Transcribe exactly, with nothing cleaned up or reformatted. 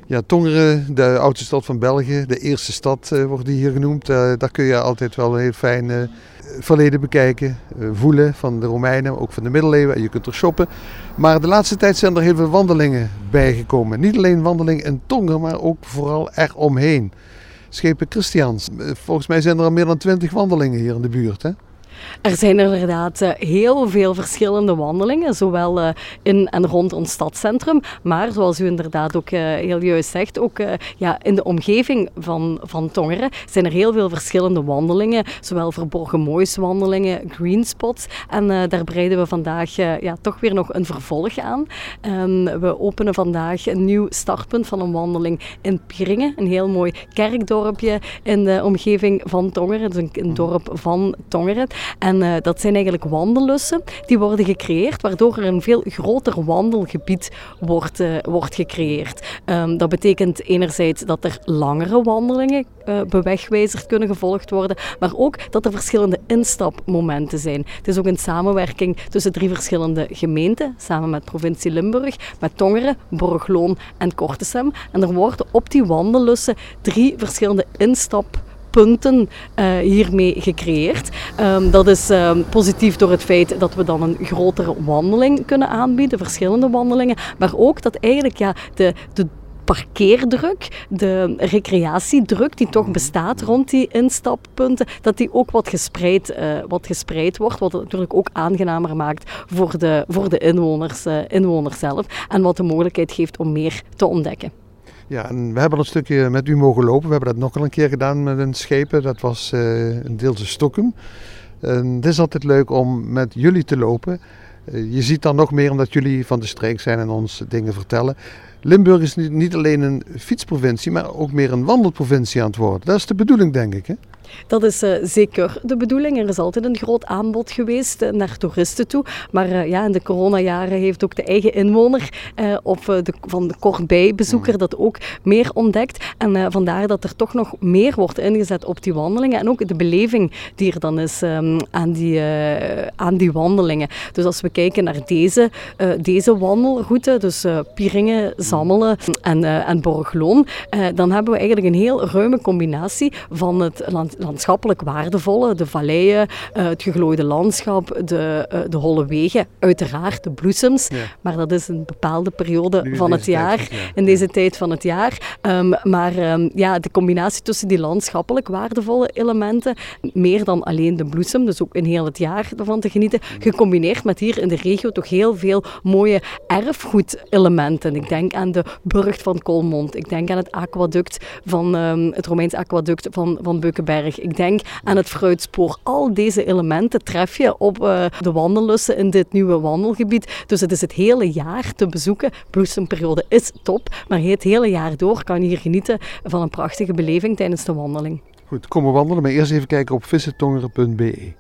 Ja, Tongeren, de oudste stad van België, de eerste stad uh, wordt die hier genoemd. Uh, daar kun je altijd wel een heel fijn uh, verleden bekijken, uh, voelen van de Romeinen, ook van de middeleeuwen. En je kunt er shoppen. Maar de laatste tijd zijn er heel veel wandelingen bijgekomen. Niet alleen wandelingen in Tongeren, maar ook vooral eromheen. Schepen Christiaans. Uh, volgens mij zijn er al meer dan twintig wandelingen hier in de buurt, hè? Er zijn inderdaad uh, heel veel verschillende wandelingen, zowel uh, in en rond ons stadscentrum, maar zoals u inderdaad ook uh, heel juist zegt, ook uh, ja, in de omgeving van, van Tongeren zijn er heel veel verschillende wandelingen, zowel verborgen moois wandelingen, green spots, en uh, daar breiden we vandaag uh, ja, toch weer nog een vervolg aan. Um, we openen vandaag een nieuw startpunt van een wandeling in Pieringen, een heel mooi kerkdorpje in de omgeving van Tongeren, dus een, een dorp van Tongeren. En uh, dat zijn eigenlijk wandellussen die worden gecreëerd, waardoor er een veel groter wandelgebied wordt, uh, wordt gecreëerd. Um, dat betekent enerzijds dat er langere wandelingen uh, bewegwijzerd kunnen gevolgd worden, maar ook dat er verschillende instapmomenten zijn. Het is ook een samenwerking tussen drie verschillende gemeenten, samen met provincie Limburg, met Tongeren, Borgloon en Kortesem. En er worden op die wandellussen drie verschillende instapmomenten punten uh, hiermee gecreëerd. Um, dat is um, positief door het feit dat we dan een grotere wandeling kunnen aanbieden, verschillende wandelingen, maar ook dat eigenlijk ja, de, de parkeerdruk, de recreatiedruk die toch bestaat rond die instappunten, dat die ook wat gespreid, uh, wat gespreid wordt, wat het natuurlijk ook aangenamer maakt voor de, voor de inwoners, uh, inwoners zelf en wat de mogelijkheid geeft om meer te ontdekken. Ja, en we hebben een stukje met u mogen lopen. We hebben dat nog al een keer gedaan met een schepen. Dat was uh, een Deelse Stokkum. En het is altijd leuk om met jullie te lopen. Uh, je ziet dan nog meer omdat jullie van de streek zijn en ons dingen vertellen. Limburg is niet, niet alleen een fietsprovincie, maar ook meer een wandelprovincie aan het worden. Dat is de bedoeling, denk ik, hè? Dat is uh, zeker de bedoeling. Er is altijd een groot aanbod geweest uh, naar toeristen toe. Maar uh, ja, in de coronajaren heeft ook de eigen inwoner uh, of uh, de, van de kortbijbezoeker dat ook meer ontdekt. En uh, vandaar dat er toch nog meer wordt ingezet op die wandelingen. En ook de beleving die er dan is um, aan, die, uh, aan die wandelingen. Dus als we kijken naar deze, uh, deze wandelroute, dus uh, Pieringen, Zammelen en, uh, en Borgloon, uh, dan hebben we eigenlijk een heel ruime combinatie van het land landschappelijk waardevolle, de valleien, uh, het geglooide landschap, de, uh, de holle wegen, uiteraard de bloesems, ja. Maar dat is een bepaalde periode nu van het jaar, tijd, ja. in deze ja. tijd van het jaar. Um, maar um, ja, de combinatie tussen die landschappelijk waardevolle elementen, meer dan alleen de bloesem, dus ook in heel het jaar ervan te genieten, gecombineerd met hier in de regio toch heel veel mooie erfgoedelementen. Ik denk aan de burcht van Kolmond, ik denk aan het aquaduct van um, het Romeins aquaduct van, van Beukenberg. Ik denk aan het fruitspoor. Al deze elementen tref je op uh, de wandellussen in dit nieuwe wandelgebied. Dus het is het hele jaar te bezoeken. Bloesemperiode is top, maar het hele jaar door kan je hier genieten van een prachtige beleving tijdens de wandeling. Goed, kom we wandelen, maar eerst even kijken op visit tongeren punt b e.